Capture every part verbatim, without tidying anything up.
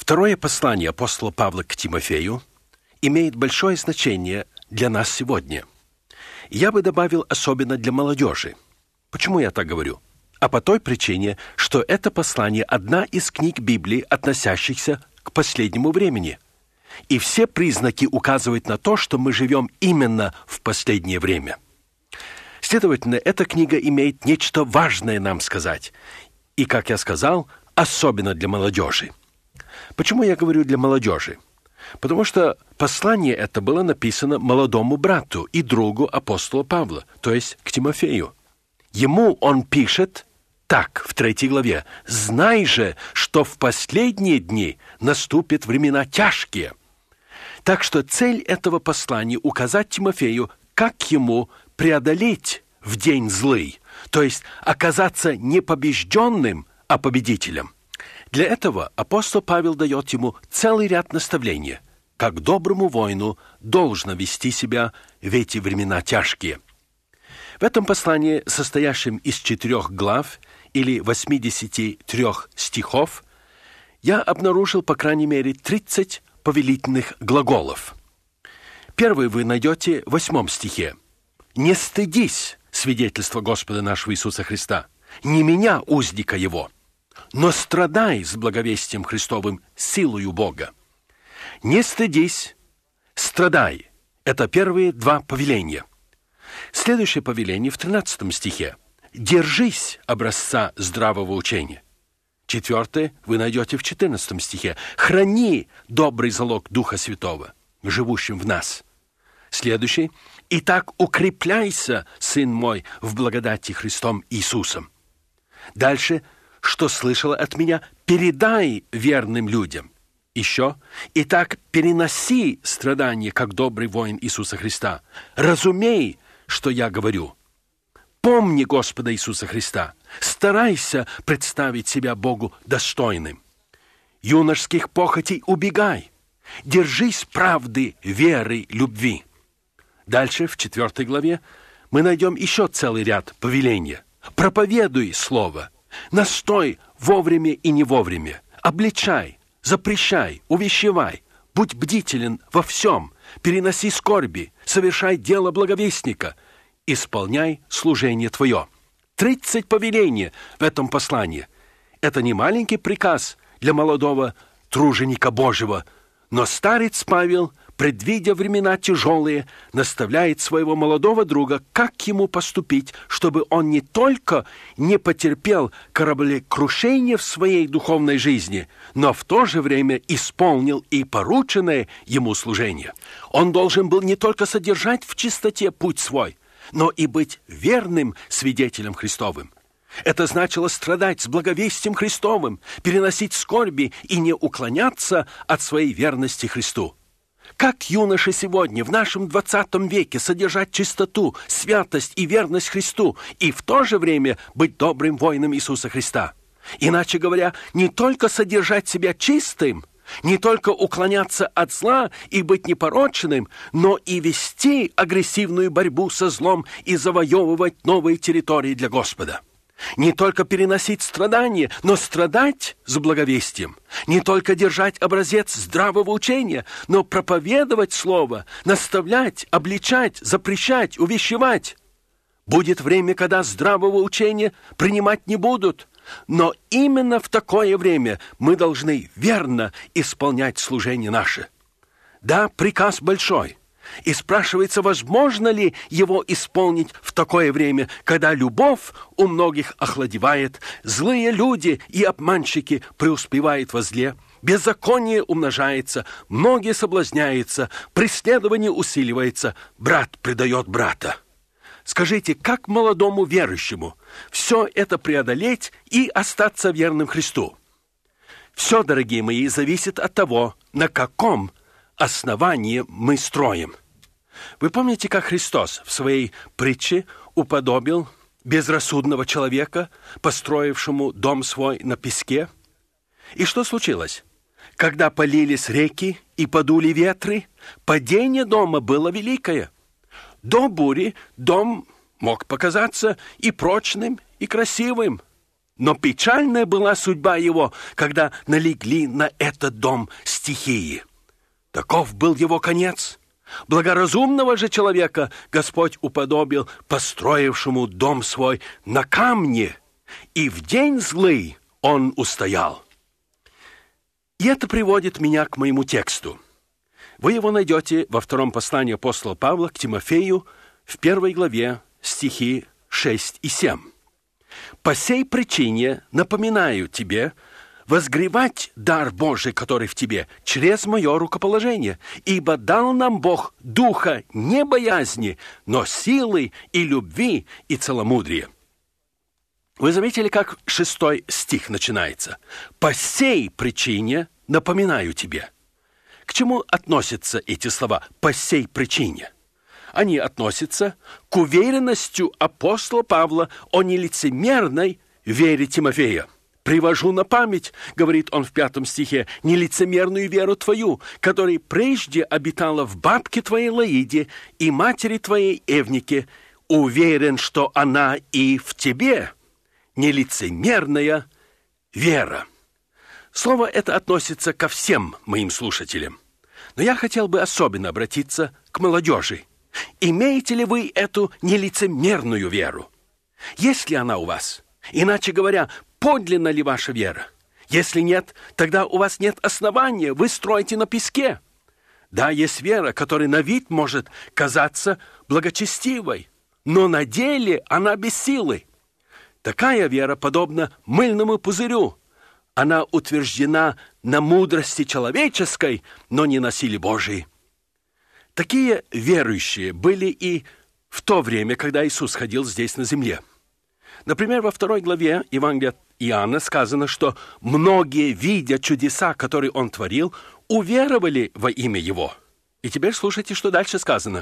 Второе послание апостола Павла к Тимофею имеет большое значение для нас сегодня. Я бы добавил особенно для молодежи. Почему я так говорю? А по той причине, что это послание – одна из книг Библии, относящихся к последнему времени. И все признаки указывают на то, что мы живем именно в последнее время. Следовательно, эта книга имеет нечто важное нам сказать. И, как я сказал, особенно для молодежи. Почему я говорю для молодежи? Потому что послание это было написано молодому брату и другу апостола Павла, то есть к Тимофею. Ему он пишет так, в третьей главе: «Знай же, что в последние дни наступят времена тяжкие». Так что цель этого послания – указать Тимофею, как ему преодолеть в день злый, то есть оказаться не побежденным, а победителем. Для этого апостол Павел дает ему целый ряд наставлений, как доброму воину должно вести себя в эти времена тяжкие. В этом послании, состоящем из четырех глав или восьмидесяти трех стихов, я обнаружил, по крайней мере, тридцать повелительных глаголов. Первый вы найдете в восьмом стихе. «Не стыдись свидетельства Господа нашего Иисуса Христа, не меня, узника Его, но страдай с благовестием Христовым силою Бога». «Не стыдись, страдай» — это первые два повеления. Следующее повеление в тринадцатом стихе. «Держись образца здравого учения». Четвертое вы найдете в четырнадцатом стихе. «Храни добрый залог Духа Святого, живущим в нас». Следующий. «Итак, укрепляйся, сын мой, в благодати Христом Иисусом». Дальше. «Что слышала от меня, передай верным людям». Еще. «Итак, переноси страдания, как добрый воин Иисуса Христа. Разумей, что я говорю. Помни Господа Иисуса Христа. Старайся представить себя Богу достойным. Юношеских похотей убегай. Держись правды, веры, любви». Дальше, в четвертой главе, мы найдем еще целый ряд повелений. «Проповедуй слово. Настой вовремя и не вовремя. Обличай, запрещай, увещевай. Будь бдителен во всем. Переноси скорби. Совершай дело благовестника. Исполняй служение твое». Тридцать повелений в этом послании. Это не маленький приказ для молодого труженика Божьего, но старец Павел, предвидя времена тяжелые, наставляет своего молодого друга, как ему поступить, чтобы он не только не потерпел кораблекрушение в своей духовной жизни, но в то же время исполнил и порученное ему служение. Он должен был не только содержать в чистоте путь свой, но и быть верным свидетелем Христовым. Это значило страдать с благовестием Христовым, переносить скорби и не уклоняться от своей верности Христу. Как юноши сегодня, в нашем двадцатом веке, содержать чистоту, святость и верность Христу и в то же время быть добрым воином Иисуса Христа? Иначе говоря, не только содержать себя чистым, не только уклоняться от зла и быть непорочным, но и вести агрессивную борьбу со злом и завоевывать новые территории для Господа. Не только переносить страдания, но страдать с благовестием. Не только держать образец здравого учения, но проповедовать слово, наставлять, обличать, запрещать, увещевать. Будет время, когда здравого учения принимать не будут, но именно в такое время мы должны верно исполнять служение наше. Да, приказ большой. И спрашивается, возможно ли его исполнить в такое время, когда любовь у многих охладевает, злые люди и обманщики преуспевают во зле, беззаконие умножается, многие соблазняются, преследование усиливается, брат предает брата. Скажите, как молодому верующему все это преодолеть и остаться верным Христу? Все, дорогие мои, зависит от того, на каком основании мы строим. Вы помните, как Христос в своей притче уподобил безрассудного человека, построившему дом свой на песке? И что случилось? Когда полились реки и подули ветры, падение дома было великое. До бури дом мог показаться и прочным, и красивым. Но печальная была судьба его, когда налегли на этот дом стихии. Таков был его конец. Благоразумного же человека Господь уподобил построившему дом свой на камне, и в день злый он устоял. И это приводит меня к моему тексту. Вы его найдете во втором послании апостола Павла к Тимофею в первой главе, стихи шесть и семь. «По сей причине напоминаю тебе возгревать дар Божий, который в тебе, через мое рукоположение, ибо дал нам Бог духа не боязни, но силы и любви и целомудрия». Вы заметили, как шестой стих начинается? «По сей причине напоминаю тебе». К чему относятся эти слова «по сей причине»? Они относятся к уверенности апостола Павла о нелицемерной вере Тимофея. «Привожу на память, — говорит он в пятом стихе, — нелицемерную веру твою, которая прежде обитала в бабке твоей Лоиде и матери твоей Эвнике. Уверен, что она и в тебе. Нелицемерная вера». Слово это относится ко всем моим слушателям. Но я хотел бы особенно обратиться к молодежи. Имеете ли вы эту нелицемерную веру? Есть ли она у вас? Иначе говоря, подлинна ли ваша вера? Если нет, тогда у вас нет основания, вы строите на песке. Да, есть вера, которая на вид может казаться благочестивой, но на деле она без силы. Такая вера подобна мыльному пузырю. Она утверждена на мудрости человеческой, но не на силе Божией. Такие верующие были и в то время, когда Иисус ходил здесь на земле. Например, во второй главе Евангелия Иоанна сказано, что многие, видя чудеса, которые Он творил, уверовали во имя Его. И теперь слушайте, что дальше сказано.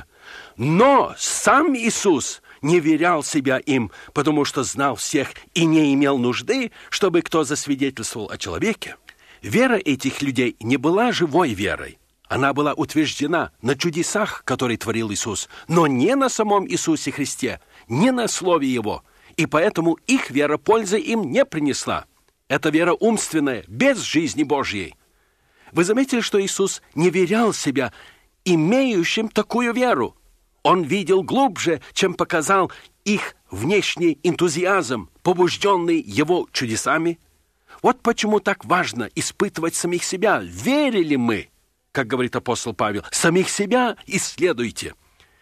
«Но сам Иисус не верял себя им, потому что знал всех и не имел нужды, чтобы кто засвидетельствовал о человеке». Вера этих людей не была живой верой. Она была утверждена на чудесах, которые творил Иисус, но не на самом Иисусе Христе, не на Слове Его. И поэтому их вера пользы им не принесла. Это вера умственная, без жизни Божьей. Вы заметили, что Иисус не верял себя имеющим такую веру. Он видел глубже, чем показал их внешний энтузиазм, побужденный Его чудесами. Вот почему так важно испытывать самих себя. Верили мы, как говорит апостол Павел, самих себя исследуйте.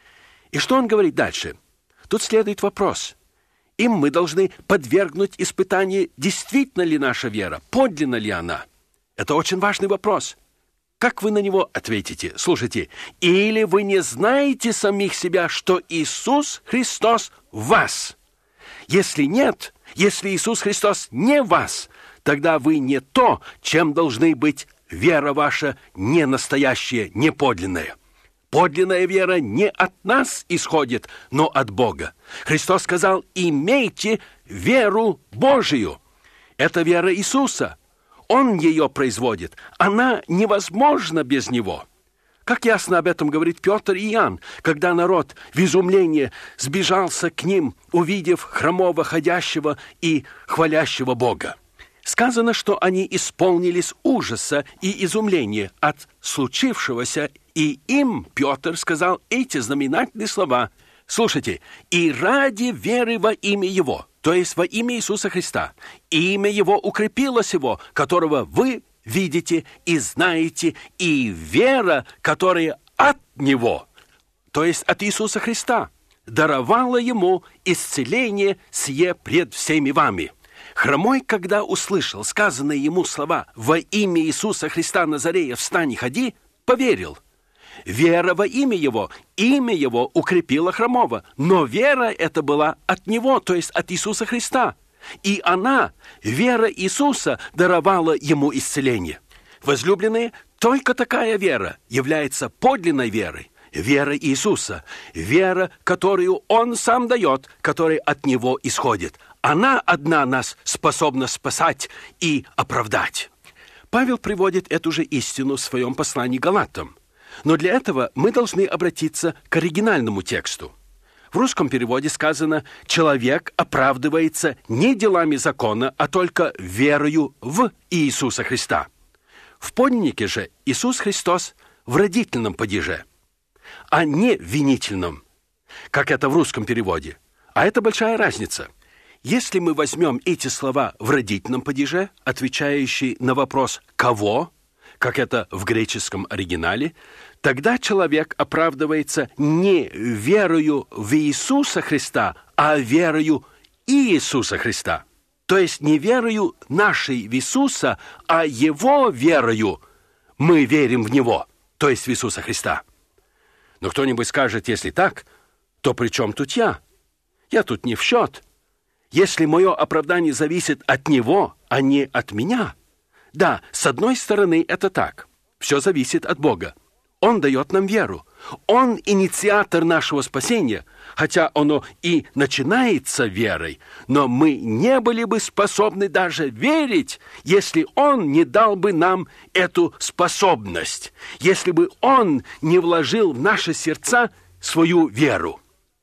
И что он говорит дальше? Тут следует вопрос. Им мы должны подвергнуть испытанию, действительно ли наша вера, подлинна ли она. Это очень важный вопрос. Как вы на него ответите? Слушайте, или вы не знаете самих себя, что Иисус Христос в вас? Если нет, если Иисус Христос не в вас, тогда вы не то, чем должны быть вера ваша не настоящая, не подлинная. Подлинная вера не от нас исходит, но от Бога. Христос сказал: имейте веру Божию. Это вера Иисуса. Он ее производит. Она невозможна без Него. Как ясно об этом говорит Петр и Иоанн, когда народ в изумлении сбежался к ним, увидев хромого ходящего и хвалящего Бога. Сказано, что они исполнились ужаса и изумления от случившегося, и им Петр сказал эти знаменательные слова. Слушайте, «И ради веры во имя Его», то есть во имя Иисуса Христа, имя Его укрепилось Его, которого вы видите и знаете, и вера, которая от Него, то есть от Иисуса Христа, даровала Ему исцеление сие пред всеми вами». Хромой, когда услышал сказанные ему слова «Во имя Иисуса Христа Назарея встань и ходи», поверил. Вера во имя Его, имя Его укрепило хромого, но вера эта была от Него, то есть от Иисуса Христа. И она, вера Иисуса, даровала ему исцеление. Возлюбленные, только такая вера является подлинной верой. Вера Иисуса, вера, которую Он сам дает, которая от Него исходит. Она одна нас способна спасать и оправдать. Павел приводит эту же истину в своем послании к Галатам. Но для этого мы должны обратиться к оригинальному тексту. В русском переводе сказано «человек оправдывается не делами закона, а только верою в Иисуса Христа». В подлиннике же Иисус Христос в родительном падеже, а не в винительном, как это в русском переводе. А это большая разница. Если мы возьмем эти слова в родительном падеже, отвечающие на вопрос «кого?», как это в греческом оригинале, тогда человек оправдывается не верою в Иисуса Христа, а верою Иисуса Христа. То есть не верою нашей в Иисуса, а Его верою мы верим в Него, то есть в Иисуса Христа. Но кто-нибудь скажет, если так, то при чем тут я? Я тут не в счет. Если мое оправдание зависит от Него, а не от меня. Да, с одной стороны, это так. Все зависит от Бога. Он дает нам веру. Он инициатор нашего спасения, хотя оно и начинается верой, но мы не были бы способны даже верить, если Он не дал бы нам эту способность, если бы Он не вложил в наши сердца свою веру.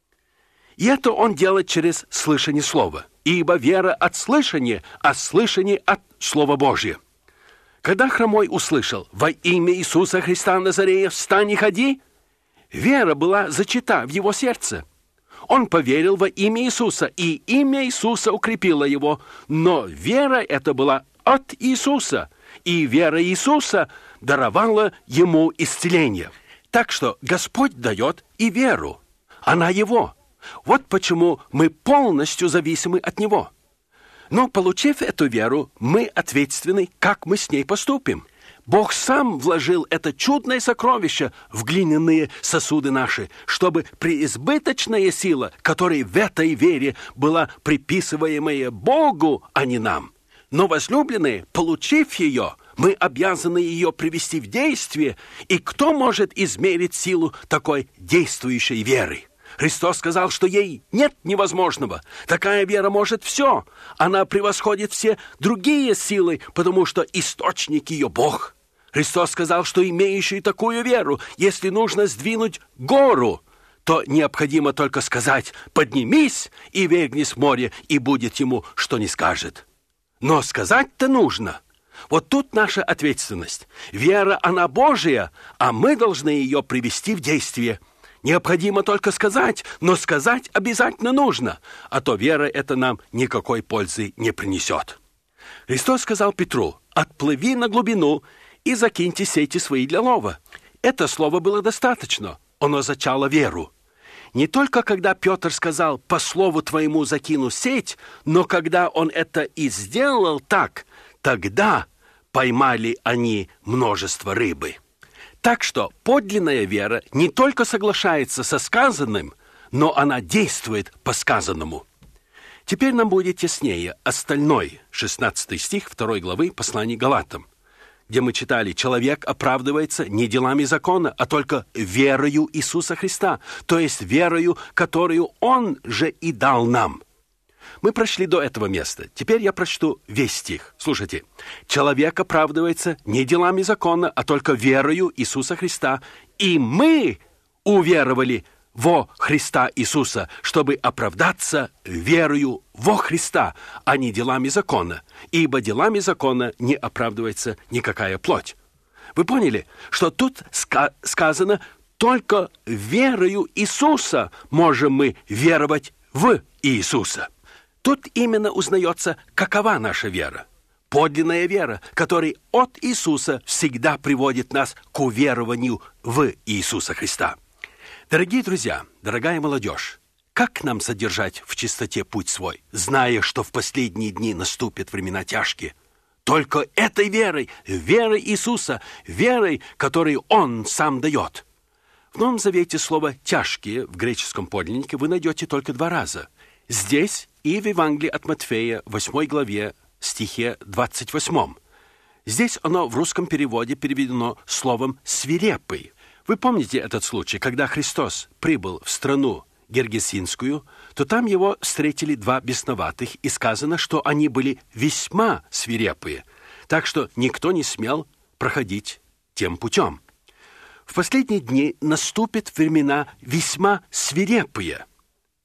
И это Он делает через слышание Слова, ибо вера от слышания, а слышание от Слова Божия. Когда хромой услышал «Во имя Иисуса Христа Назарея встань и ходи», вера была зачата в его сердце. Он поверил во имя Иисуса, и имя Иисуса укрепило его, но вера эта была от Иисуса, и вера Иисуса даровала ему исцеление. Так что Господь дает и веру, она Его. Вот почему мы полностью зависимы от Него. Но, получив эту веру, мы ответственны, как мы с ней поступим. Бог сам вложил это чудное сокровище в глиняные сосуды наши, чтобы преизбыточная сила, которая в этой вере была приписываемая Богу, а не нам. Но, возлюбленные, получив ее, мы обязаны ее привести в действие, и кто может измерить силу такой действующей веры? Христос сказал, что ей нет невозможного. Такая вера может все. Она превосходит все другие силы, потому что источник ее Бог. Христос сказал, что имеющий такую веру, если нужно сдвинуть гору, то необходимо только сказать «поднимись и вергнись в море», и будет ему, что не скажет. Но сказать-то нужно. Вот тут наша ответственность. Вера, она Божия, а мы должны ее привести в действие. Необходимо только сказать, но сказать обязательно нужно, а то вера эта нам никакой пользы не принесет. Христос сказал Петру: «Отплыви на глубину и закиньте сети свои для лова». Это слово было достаточно, оно зачало веру. Не только когда Петр сказал «по слову твоему закину сеть», но когда он это и сделал так, тогда поймали они множество рыбы. Так что подлинная вера не только соглашается со сказанным, но она действует по сказанному. Теперь нам будет яснее остальной шестнадцатый стих второй главы послания Галатам, где мы читали: «Человек оправдывается не делами закона, а только верою Иисуса Христа», то есть верою, которую Он же и дал нам. Мы прошли до этого места. Теперь я прочту весь стих. Слушайте. «Человек оправдывается не делами закона, а только верою Иисуса Христа. И мы уверовали во Христа Иисуса, чтобы оправдаться верою во Христа, а не делами закона. Ибо делами закона не оправдывается никакая плоть». Вы поняли, что тут ска- сказано только верою Иисуса можем мы веровать в Иисуса. Тут именно узнается, какова наша вера. Подлинная вера, которая от Иисуса всегда приводит нас к уверованию в Иисуса Христа. Дорогие друзья, дорогая молодежь, как нам содержать в чистоте путь свой, зная, что в последние дни наступят времена тяжкие? Только этой верой, верой Иисуса, верой, которую Он сам дает. В Новом Завете слово «тяжкие» в греческом подлиннике вы найдете только два раза. Здесь и в Евангелии от Матфея, восьмой главе, стихе двадцать восьмом. Здесь оно в русском переводе переведено словом «свирепый». Вы помните этот случай, когда Христос прибыл в страну Гергесинскую, то там его встретили два бесноватых, и сказано, что они были весьма свирепые, так что никто не смел проходить тем путем. В последние дни наступят времена весьма свирепые.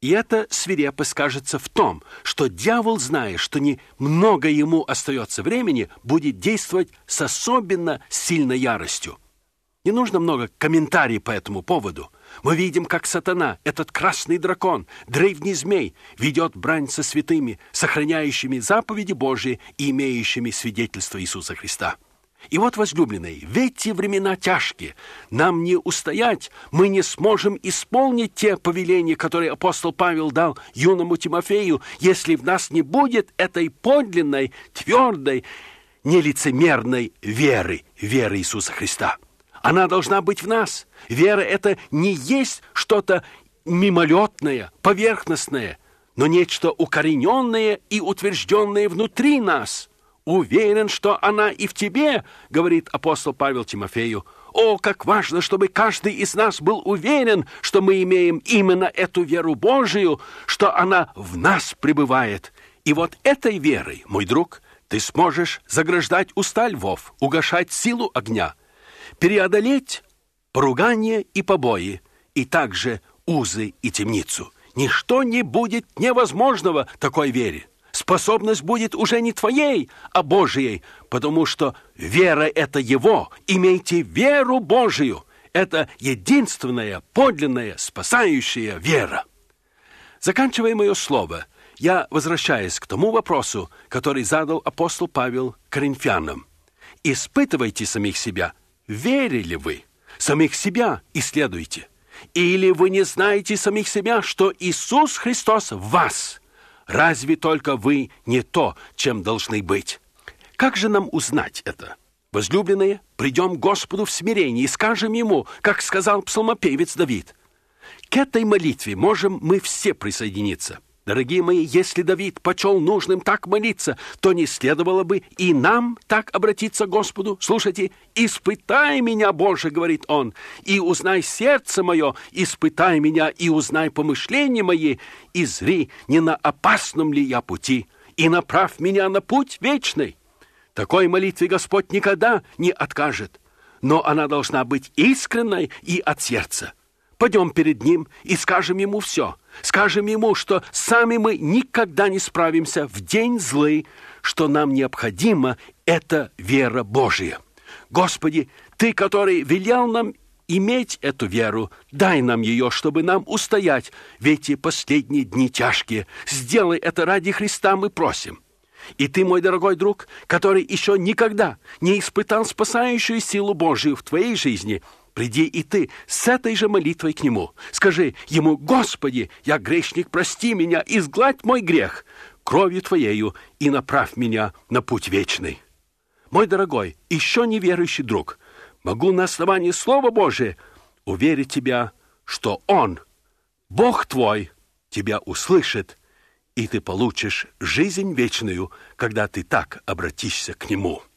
И эта свирепость кажется в том, что дьявол, зная, что немного ему остается времени, будет действовать с особенно сильной яростью. Не нужно много комментариев по этому поводу. Мы видим, как сатана, этот красный дракон, древний змей, ведет брань со святыми, сохраняющими заповеди Божьи и имеющими свидетельство Иисуса Христа. И вот, возлюбленные, в эти времена тяжкие, нам не устоять, мы не сможем исполнить те повеления, которые апостол Павел дал юному Тимофею, если в нас не будет этой подлинной, твердой, нелицемерной веры, веры Иисуса Христа. Она должна быть в нас. Вера – это не есть что-то мимолетное, поверхностное, но нечто укорененное и утвержденное внутри нас. «Уверен, что она и в тебе», — говорит апостол Павел Тимофею. О, как важно, чтобы каждый из нас был уверен, что мы имеем именно эту веру Божию, что она в нас пребывает. И вот этой верой, мой друг, ты сможешь заграждать уста львов, угашать силу огня, преодолеть поругание и побои, и также узы и темницу. Ничто не будет невозможного такой вере. Способность будет уже не твоей, а Божией, потому что вера – это Его. Имейте веру Божию. Это единственная, подлинная, спасающая вера. Заканчивая мое слово, я возвращаюсь к тому вопросу, который задал апостол Павел коринфянам. Испытывайте самих себя. Верили вы? Самих себя исследуйте. Или вы не знаете самих себя, что Иисус Христос в вас? Разве только вы не то, чем должны быть? Как же нам узнать это? Возлюбленные, придем к Господу в смирении и скажем Ему, как сказал псалмопевец Давид. К этой молитве можем мы все присоединиться. Дорогие мои, если Давид почел нужным так молиться, то не следовало бы и нам так обратиться к Господу. Слушайте, «Испытай меня, Боже, — говорит он, — и узнай сердце мое, испытай меня и узнай помышления мои, и зри, не на опасном ли я пути, и направь меня на путь вечный». Такой молитве Господь никогда не откажет, но она должна быть искренней и от сердца. Пойдем перед Ним и скажем Ему все. Скажем Ему, что сами мы никогда не справимся в день злый, что нам необходима эта вера Божия. Господи, Ты, который велел нам иметь эту веру, дай нам ее, чтобы нам устоять в эти последние дни тяжкие. Сделай это ради Христа, мы просим. И ты, мой дорогой друг, который еще никогда не испытал спасающую силу Божию в твоей жизни, приди и ты с этой же молитвой к Нему. Скажи Ему: «Господи, я грешник, прости меня, изгладь мой грех кровью Твоею и направь меня на путь вечный». Мой дорогой, еще неверующий друг, могу на основании Слова Божия уверить тебя, что Он, Бог твой, тебя услышит, и ты получишь жизнь вечную, когда ты так обратишься к Нему.